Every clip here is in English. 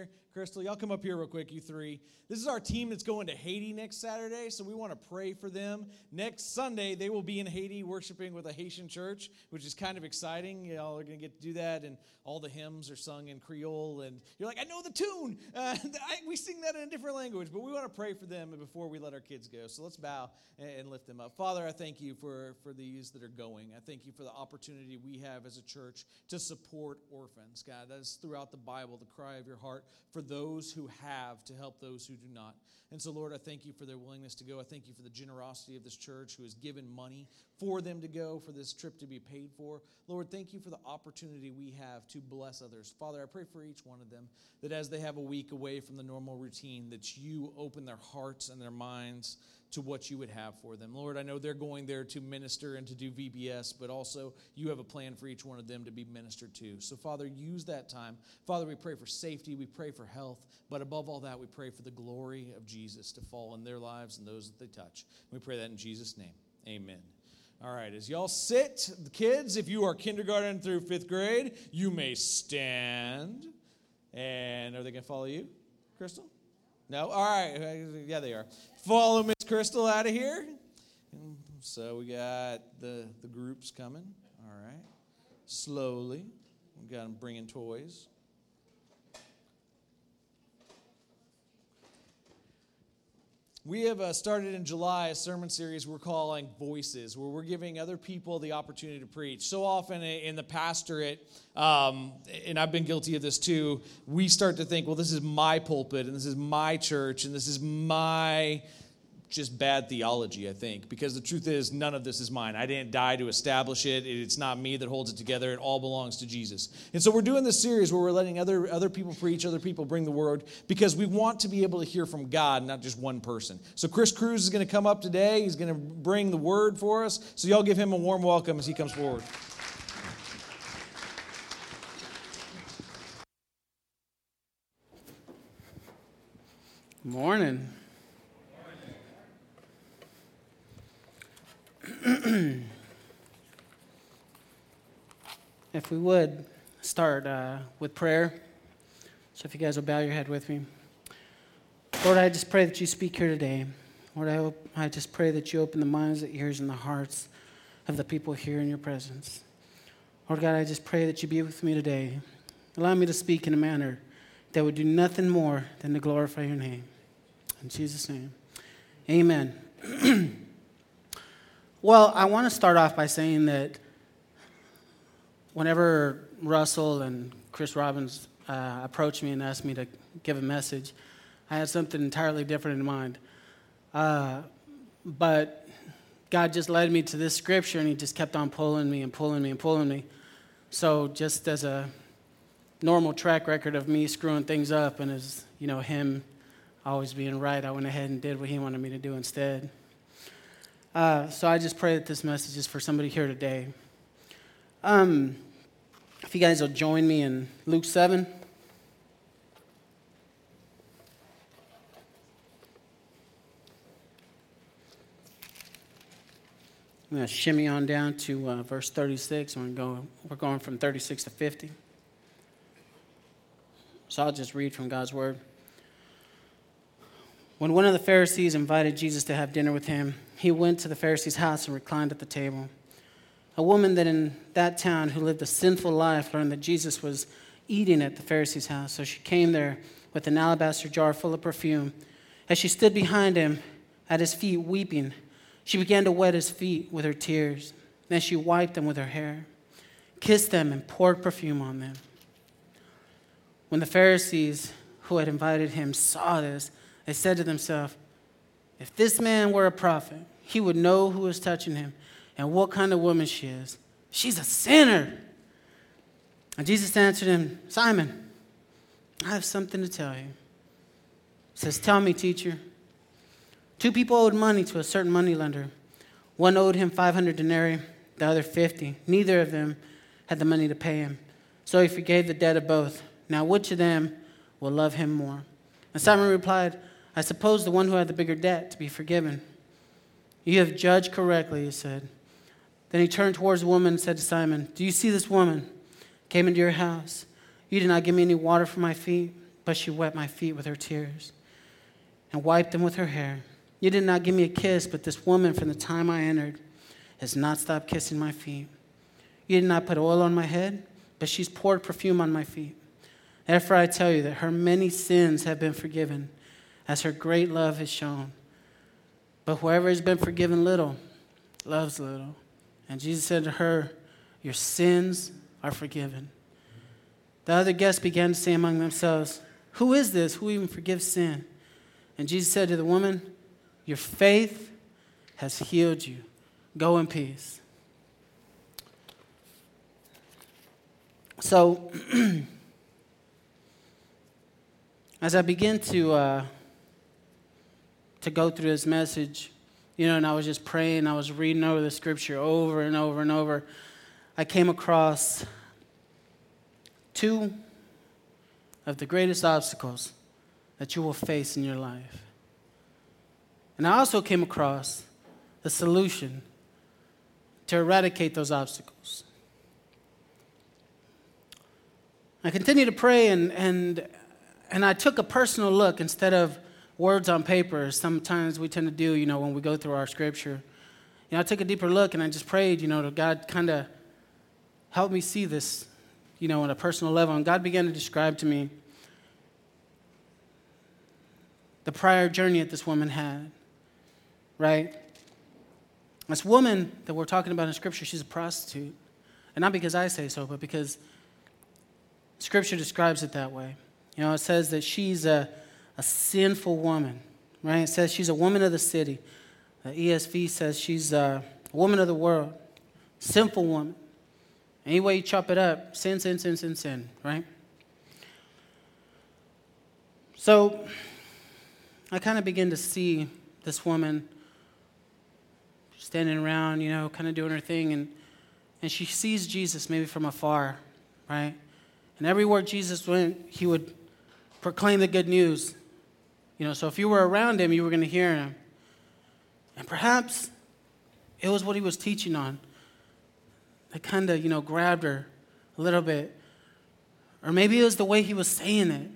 there. Crystal, y'all come up here real quick, you three. This is our team that's going to Haiti next Saturday, so we want to pray for them. Next Sunday, they will be in Haiti worshiping with a Haitian church, which is kind of exciting. Y'all are going to get to do that, and all the hymns are sung in Creole, and you're like, I know the tune. We sing that in a different language, but we want to pray for them before we let our kids go. So let's bow and lift them up. Father, I thank you for these that are going. I thank you for the opportunity we have as a church to support orphans. God, that is throughout the Bible, the cry of your heart for those who have to help those who do not. And so, Lord, I thank you for their willingness to go. I thank you for the generosity of this church who has given money for them to go, for this trip to be paid for. Lord, thank you for the opportunity we have to bless others. Father, I pray for each one of them that as they have a week away from the normal routine, that you open their hearts and their minds to what you would have for them. Lord, I know they're going there to minister and to do VBS, but also you have a plan for each one of them to be ministered to. So, Father, use that time. Father, we pray for safety. We pray for health. But above all that, we pray for the glory of Jesus to fall in their lives and those that they touch. We pray that in Jesus' name. Amen. All right, as y'all sit, the kids, if you are kindergarten through 5th grade, you may stand. And are they going to follow you, Crystal? No? All right. Yeah, they are. Follow Miss Crystal out of here. So we got the groups coming. All right. Slowly. We got them bringing toys. We have started in July a sermon series we're calling Voices, where we're giving other people the opportunity to preach. So often in the pastorate, and I've been guilty of this too, we start to think, well, this is my pulpit, and this is my church, and this is my just bad theology, I think, because the truth is none of this is mine. I didn't die to establish it. It's not me that holds it together. It all belongs to Jesus. And so we're doing this series where we're letting other people preach, other people bring the word, because we want to be able to hear from God, not just one person. So Chris Cruz is going to come up today. He's going to bring the word for us. So y'all give him a warm welcome as he comes forward. Morning. If we would start with prayer. So if you guys will bow your head with me. Lord, I just pray that you speak here today. Lord, I just pray that you open the minds, the ears, and the hearts of the people here in your presence. Lord God, I just pray that you be with me today. Allow me to speak in a manner that would do nothing more than to glorify your name. In Jesus' name, amen. Well, I want to start off by saying that whenever Russell and Chris Robbins approached me and asked me to give a message, I had something entirely different in mind. But God just led me to this scripture, and he just kept on pulling me and pulling me and pulling me. So just as a normal track record of me screwing things up and as, him always being right, I went ahead and did what he wanted me to do instead. So I just pray that this message is for somebody here today. If you guys will join me in Luke 7. I'm going to shimmy on down to verse 36. We're going from 36 to 50. So I'll just read from God's word. When one of the Pharisees invited Jesus to have dinner with him, he went to the Pharisee's house and reclined at the table. A woman that in that town who lived a sinful life learned that Jesus was eating at the Pharisee's house. So she came there with an alabaster jar full of perfume. As she stood behind him at his feet weeping, she began to wet his feet with her tears. Then she wiped them with her hair, kissed them, and poured perfume on them. When the Pharisees who had invited him saw this, they said to themselves, if this man were a prophet, he would know who is touching him and what kind of woman she is. She's a sinner. And Jesus answered him, Simon, I have something to tell you. He says, tell me, teacher. 2 people owed money to a certain moneylender. One owed him 500 denarii, the other 50. Neither of them had the money to pay him. So he forgave the debt of both. Now which of them will love him more? And Simon replied, I suppose the one who had the bigger debt to be forgiven. You have judged correctly, he said. Then he turned towards the woman and said to Simon, do you see this woman? Came into your house. You did not give me any water for my feet, but she wet my feet with her tears and wiped them with her hair. You did not give me a kiss, but this woman from the time I entered has not stopped kissing my feet. You did not put oil on my head, but she's poured perfume on my feet. Therefore I tell you that her many sins have been forgiven, as her great love is shown. But whoever has been forgiven little, loves little. And Jesus said to her, your sins are forgiven. The other guests began to say among themselves, who is this? Who even forgives sin? And Jesus said to the woman, your faith has healed you. Go in peace. So, as I begin to go through this message, and I was just praying, I was reading over the scripture over and over and over, I came across two of the greatest obstacles that you will face in your life. And I also came across the solution to eradicate those obstacles. I continued to pray, and I took a personal look instead of words on paper. Sometimes we tend to do, when we go through our scripture. I took a deeper look, and I just prayed, to God kind of help me see this, on a personal level. And God began to describe to me the prior journey that this woman had, right? This woman that we're talking about in Scripture, she's a prostitute. And not because I say so, but because Scripture describes it that way. It says that she's a sinful woman, right? It says she's a woman of the city. The ESV says she's a woman of the world, sinful woman. Any way you chop it up, sin, sin, sin, sin, sin, right? So I kind of begin to see this woman standing around, kind of doing her thing, and she sees Jesus maybe from afar, right? And everywhere Jesus went, he would proclaim the good news. So if you were around him, you were going to hear him. And perhaps it was what he was teaching on that kind of, grabbed her a little bit. Or maybe it was the way he was saying it,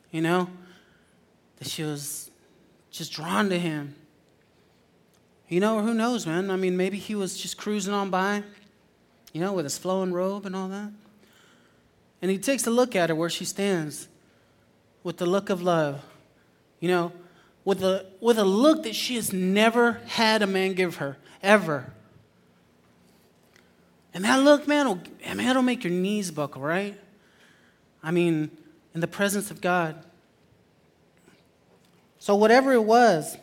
that she was just drawn to him. Or who knows, man? I mean, maybe he was just cruising on by, with his flowing robe and all that. And he takes a look at her where she stands with the look of love, with a look that she has never had a man give her, ever. And that look, man, it'll make your knees buckle, right? I mean, in the presence of God. So whatever it was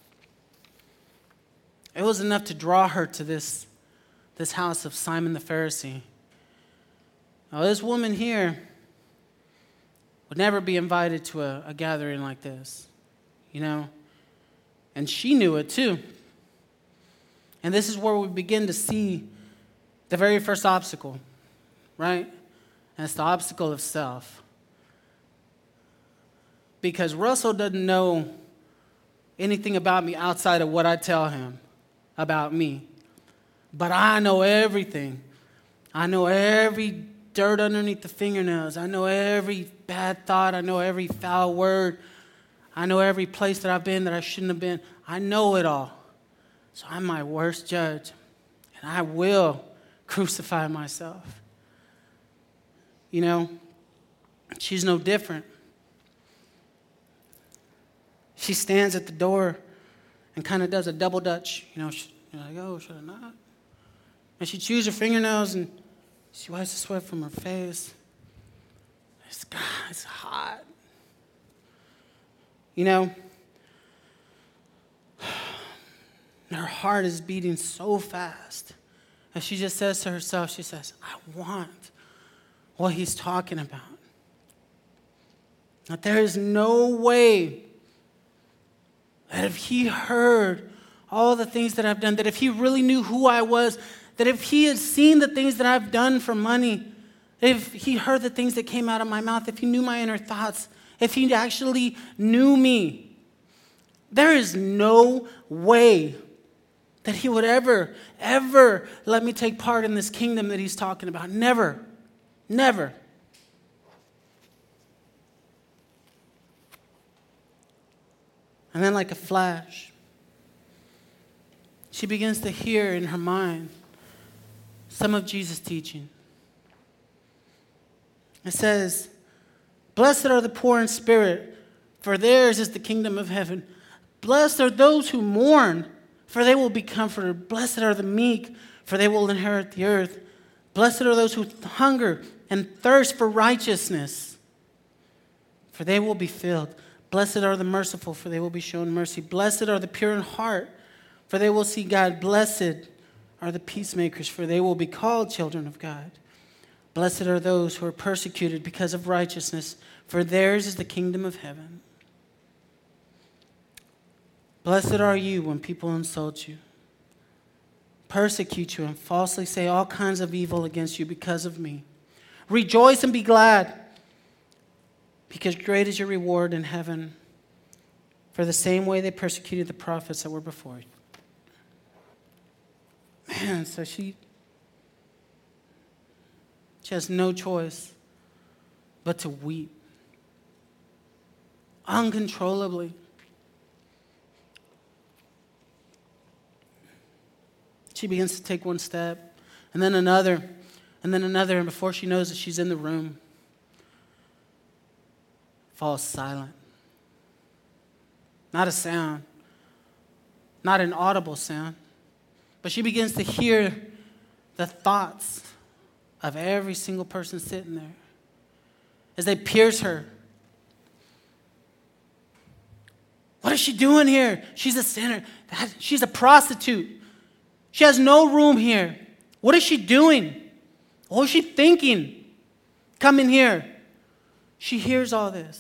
enough to draw her to this house of Simon the Pharisee. Now, this woman here would never be invited to a gathering like this, And she knew it too. And this is where we begin to see the very first obstacle, right? And it's the obstacle of self. Because Russell doesn't know anything about me outside of what I tell him about me. But I know everything. I know every dirt underneath the fingernails. I know every bad thought. I know every foul word. I know every place that I've been that I shouldn't have been. I know it all. So I'm my worst judge. And I will crucify myself. She's no different. She stands at the door and kind of does a double dutch. You're like, oh, should I not? And she chews her fingernails and she wipes the sweat from her face. It's hot. Her heart is beating so fast. And she just says to herself, she says, I want what he's talking about. That there is no way that if he heard all the things that I've done, that if he really knew who I was, that if he had seen the things that I've done for money, if he heard the things that came out of my mouth, if he knew my inner thoughts, if he actually knew me, there is no way that he would ever let me take part in this kingdom that he's talking about. Never. Never. And then like a flash, she begins to hear in her mind some of Jesus' teaching. It says, "Blessed are the poor in spirit, for theirs is the kingdom of heaven. Blessed are those who mourn, for they will be comforted. Blessed are the meek, for they will inherit the earth. Blessed are those who hunger and thirst for righteousness, for they will be filled. Blessed are the merciful, for they will be shown mercy. Blessed are the pure in heart, for they will see God. Blessed are the peacemakers, for they will be called children of God. Blessed are those who are persecuted because of righteousness, for theirs is the kingdom of heaven. Blessed are you when people insult you, persecute you, and falsely say all kinds of evil against you because of me. Rejoice and be glad, because great is your reward in heaven. For the same way they persecuted the prophets that were before you." Man, so she has no choice but to weep uncontrollably. She begins to take one step, and then another, and before she knows it, she's in the room. Falls silent. Not a sound. Not an audible sound. But she begins to hear the thoughts of every single person sitting there as they pierce her. What is she doing here? She's a sinner. She's a prostitute. She has no room here. What is she doing? What is she thinking? Come in here. She hears all this.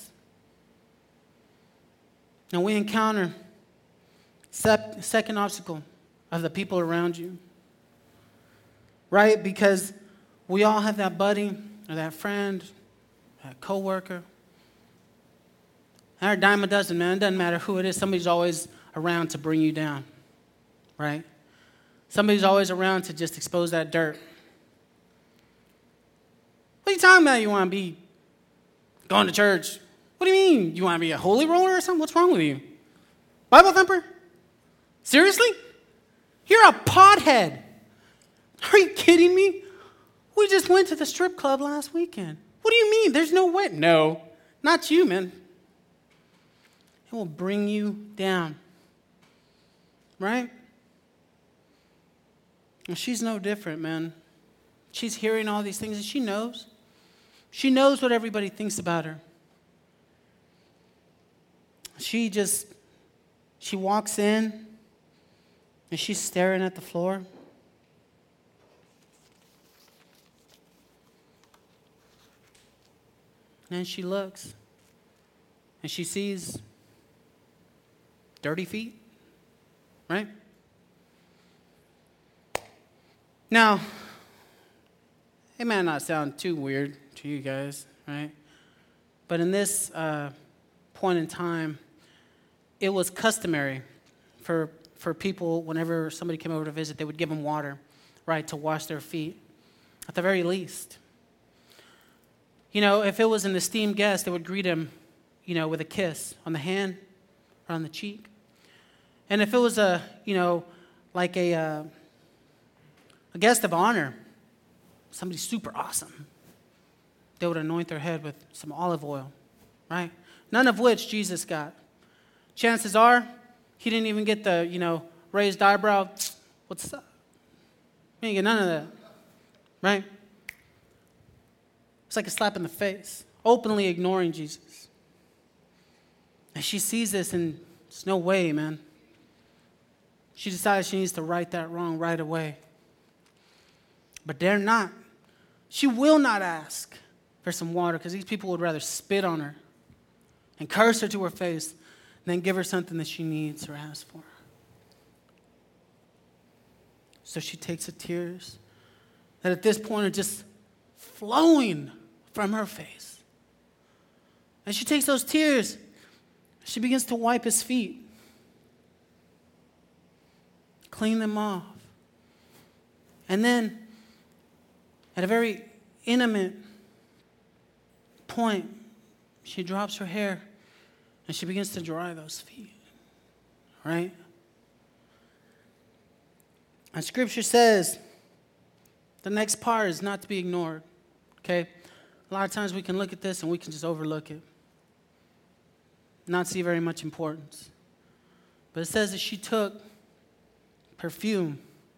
Now we encounter second obstacle of the people around you. Right? Because we all have that buddy or that friend, that coworker. Or a dime a dozen, man. It doesn't matter who it is. Somebody's always around to bring you down. Right? Somebody's always around to just expose that dirt. What are you talking about? You want to be going to church? What do you mean? You want to be a holy roller or something? What's wrong with you? Bible thumper? Seriously? You're a pothead. Are you kidding me? We just went to the strip club last weekend. What do you mean? There's no way. No, not you, man. It will bring you down. Right? And she's no different, man. She's hearing all these things, and she knows. She knows what everybody thinks about her. She walks in, and she's staring at the floor. And she looks, and she sees dirty feet, right? Now, it might not sound too weird to you guys, right? But in this point in time, it was customary for people, whenever somebody came over to visit, they would give them water, right, to wash their feet, at the very least. You know, if it was an esteemed guest, they would greet him, you know, with a kiss on the hand or on the cheek. And if it was a guest of honor, somebody super awesome, they would anoint their head with some olive oil, right? None of which Jesus got. Chances are, he didn't even get the, raised eyebrow, what's up? He didn't get none of that, right? It's like a slap in the face, openly ignoring Jesus. And she sees this, and there's no way, man. She decides she needs to right that wrong right away. But dare not. She will not ask for some water, because these people would rather spit on her and curse her to her face than give her something that she needs or asks for. So she takes the tears that at this point are just flowing from her face. And she takes those tears, she begins to wipe his feet, clean them off. And then, at a very intimate point, she drops her hair and she begins to dry those feet. right? And Scripture says the next part is not to be ignored, okay? A lot of times we can look at this and we can just overlook it, not see very much importance. But it says that she took perfume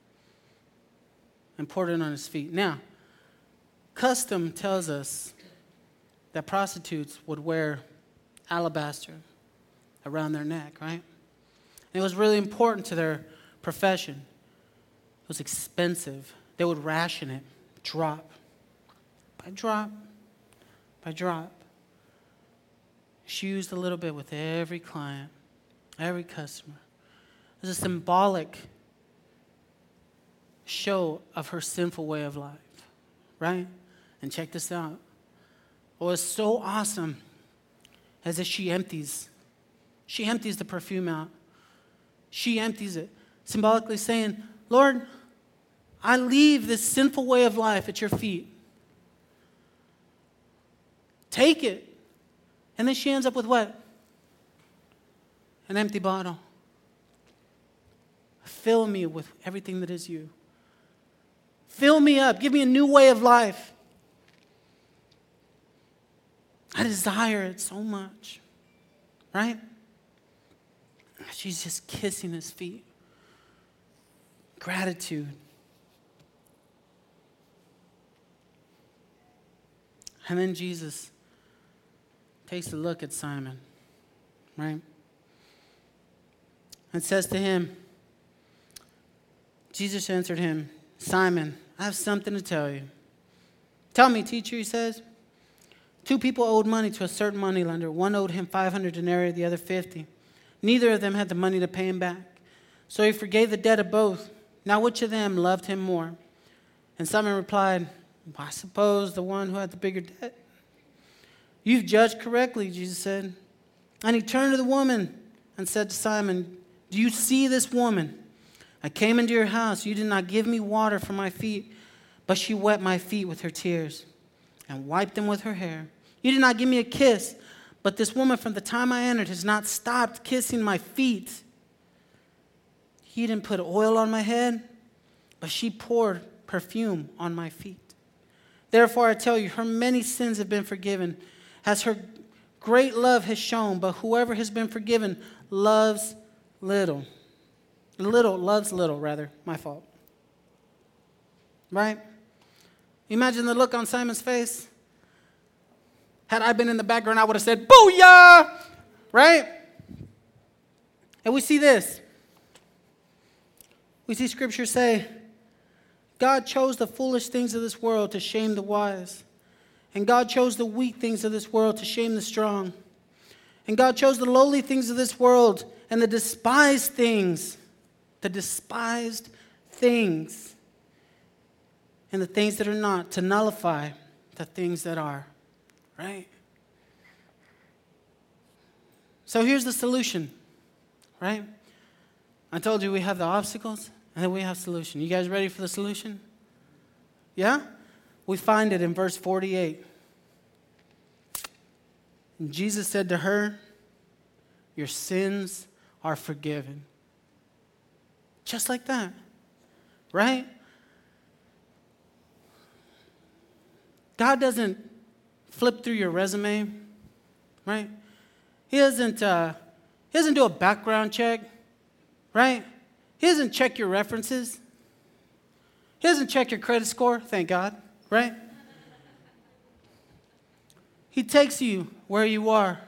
and poured it on his feet. Now, custom tells us that prostitutes would wear alabaster around their neck, right? And it was really important to their profession. It was expensive. They would ration it, drop by drop by drop. She used a little bit with every client, every customer. It was a symbolic show of her sinful way of life, right? And check this out. What was so awesome is that she empties the perfume out. She empties it, symbolically saying, Lord, I leave this sinful way of life at your feet. Take it. And then she ends up with what? An empty bottle. Fill me with everything that is you. Fill me up. Give me a new way of life. I desire it so much. Right? She's just kissing his feet. Gratitude. And then Jesus takes a look at Simon, right? And says to him, Jesus answered him, Simon, I have something to tell you. Tell me, teacher, he says. 2 people owed money to a certain moneylender. One owed him 500 denarii, the other 50. Neither of them had the money to pay him back. So he forgave the debt of both. Now which of them loved him more? And Simon replied, I suppose the one who had the bigger debt. You've judged correctly, Jesus said. And he turned to the woman and said to Simon, do you see this woman? I came into your house. You did not give me water for my feet, but she wet my feet with her tears and wiped them with her hair. You did not give me a kiss, but this woman from the time I entered has not stopped kissing my feet. He didn't put oil on my head, but she poured perfume on my feet. Therefore I tell you, her many sins have been forgiven, as her great love has shown, but whoever has been forgiven loves little. Loves little, rather. My fault. Right? Imagine the look on Simon's face. Had I been in the background, I would have said, booyah! Right? And we see this. We see Scripture say, God chose the foolish things of this world to shame the wise. And God chose the weak things of this world to shame the strong. And God chose the lowly things of this world and the despised things and the things that are not, to nullify the things that are. Right? So here's the solution. Right? I told you we have the obstacles and then we have solution. You guys ready for the solution? Yeah? We find it in verse 48. And Jesus said to her, your sins are forgiven. Just like that. Right? God doesn't flip through your resume. Right? He doesn't do a background check. Right? He doesn't check your references. He doesn't check your credit score, thank God, right? He takes you where you are.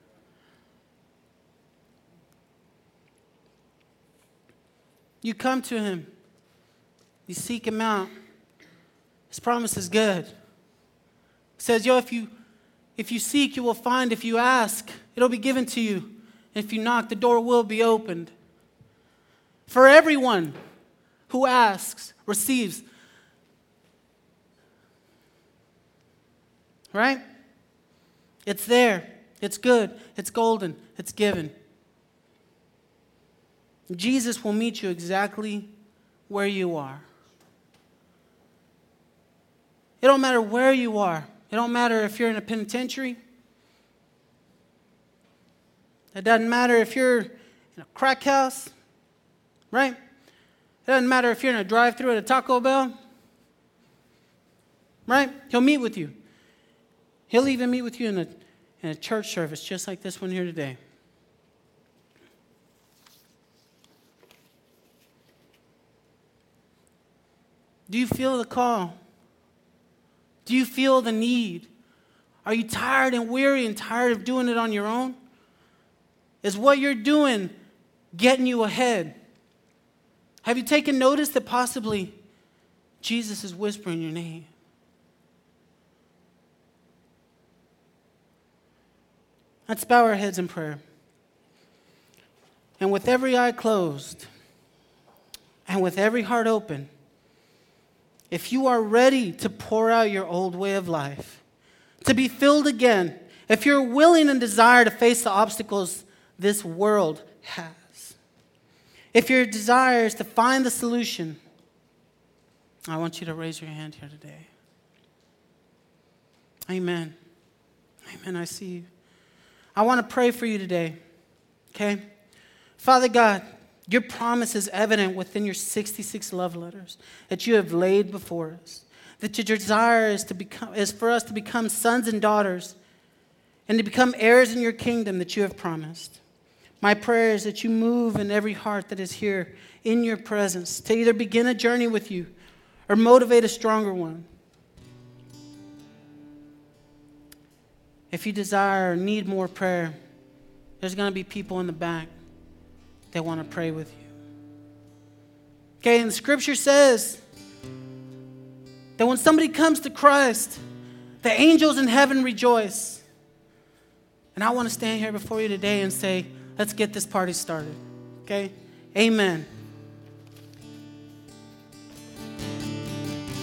You come to him. You seek him out. His promise is good. He says, if you seek, you will find. If you ask, it'll be given to you. If you knock, the door will be opened. For everyone who asks, receives. Right? It's there. It's good. It's golden. It's given. Jesus will meet you exactly where you are. It don't matter where you are. It don't matter if you're in a penitentiary. It doesn't matter if you're in a crack house, right? It doesn't matter if you're in a drive-thru at a Taco Bell, right? He'll meet with you. He'll even meet with you in a church service just like this one here today. Do you feel the call? Do you feel the need? Are you tired and weary and tired of doing it on your own? Is what you're doing getting you ahead? Have you taken notice that possibly Jesus is whispering your name? Let's bow our heads in prayer. And with every eye closed and with every heart open, if you are ready to pour out your old way of life, to be filled again, if you're willing and desire to face the obstacles this world has, if your desire is to find the solution, I want you to raise your hand here today. Amen. Amen. I see you. I want to pray for you today. Okay? Father God, your promise is evident within your 66 love letters that you have laid before us. That your desire is for us to become sons and daughters and to become heirs in your kingdom that you have promised. My prayer is that you move in every heart that is here in your presence to either begin a journey with you or motivate a stronger one. If you desire or need more prayer, there's going to be people in the back that want to pray with you. Okay, and the scripture says that when somebody comes to Christ, the angels in heaven rejoice. And I want to stand here before you today and say, let's get this party started. Okay? Amen.